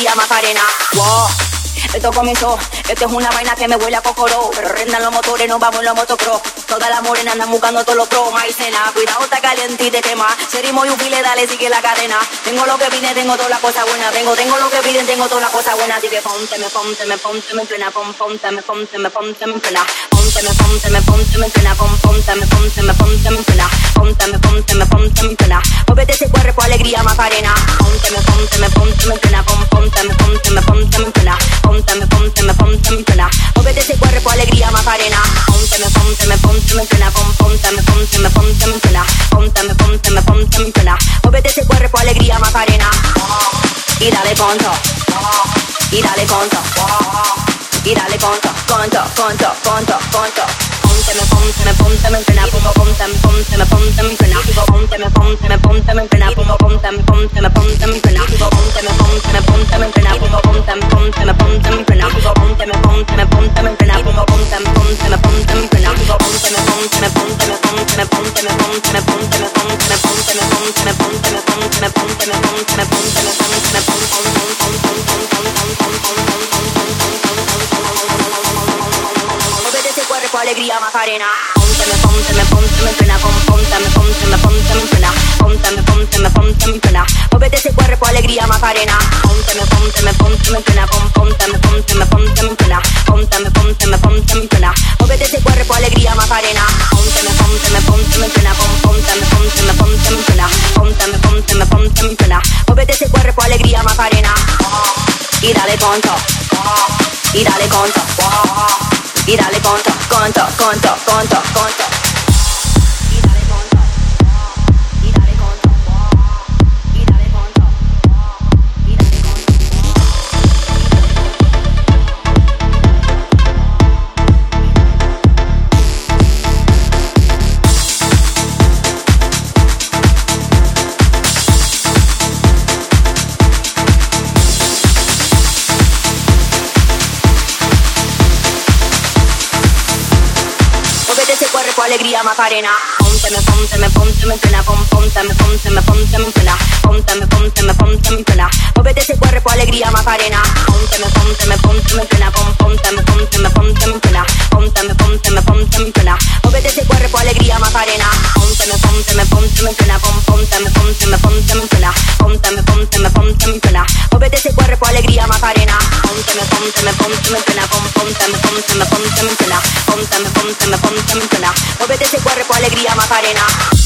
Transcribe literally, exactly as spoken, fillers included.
alegría Macarena. Wow, esto comenzó, esto es una vaina que me huele a cocoró. Pero rendan los motores, nos vamos en los motocross. Todas las morenas andan buscando todos los pros. Maicena, cuidado, está caliente y te quema. Serimo y un file, dale, sigue la cadena. Tengo lo que vine, tengo toda la cosa buena. Tengo, tengo lo que piden, tengo toda la cosa buena. Así que ponte, me ponte, me ponte, me plena. Pon, ponte, me ponte, me ponte, me plena. Ponte, me ponte, me ponte, me plena. Pon, ponte, me ponte, me ponte, me plena. Ponte, me ponte, me ponte, me plena. Muévete ese cuerpo, alegría Macarena. Ponte, me ponte, me ponte, me plena. Pon, ponte, me ponte, me ponte, me plena. Ponte, me ponte, me ponte, me plena. Muévete ese cuerpo, alegría Macarena. Ponte, me ponte, me ponte, me plena. Pon, ponte, me ponte, me ponte, me plena. Ponte, me ponte, me ponte, me plena. Muévete ese cuerpo, alegría Macarena. Y dale conto, y dale conto, y dale conto, conto, conto, conto, conto. Ponte, me ponte, me ponte, me plena. Ponte, me ponte, me ponte, me plena. Ponte, me ponte, me ponte, me plena. Ponte, me ponte, me ponte, me plena. Ponte, me ponte, me ponte, me plena. Ponte, me ponte, me ponte, me plena. Ponte, me ponte, me ponte, me plena. Ponte, me ponte, me ponte, me plena. Ponte, me ponte, me ponte, me ponte, me ponte, me ponte, me ponte, me ponte, me ponte, me ponte, me ponte, me ponte, me ponte, me ponte, me ponte, me ponte, me ponte, ese cuerpo, alegría Macarena. Ponte, me ponte, me ponte, me plena. Ponte, me ponte, me ponte, me plena. Ponte, me ponte, me ponte, me plena. Muévete ese cuerpo, alegría Macarena. Ponte, me ponte, me ponte, me plena. Ponte, me ponte, me ponte, me plena. Ponte, me ponte, me ponte, me plena. Muévete ese cuerpo, alegría Macarena. Ponte, me ponte, me ponte, me plena. Ponte, me ponte, me ponte, me plena. Ponte, me ponte, me ponte, me plena. Muévete ese cuerpo, alegría Macarena. Y dale conto, y dale conto, y dale conto, conto, conto, conto, conto. Alegría Macarena. Ponte, me ponte, me ponte, me plena. Ponte, me ponte, me ponte, me plena. Ponte, me ponte, me ponte, me plena. Muévete ese cuerpo, alegría Macarena. Ponte, me ponte, me ponte, me plena. Ponte, me ponte, me ponte, me plena. Ponte, me ponte, me ponte, me plena. Muévete ese cuerpo, alegría Macarena. Ponte, me ponte, me ponte, me plena. Ponte, me ponte, me ponte, me plena. Ponte, me ponte, me ponte, me plena. Muévete ese cuerpo, alegría Macarena. Ponte, me ponte, me ponte, me plena. Ponte, me ponte, me ponte, me plena. Ponte, me ponte, me ponte, me plena. Muévete ese cuerpo, alegría Macarena.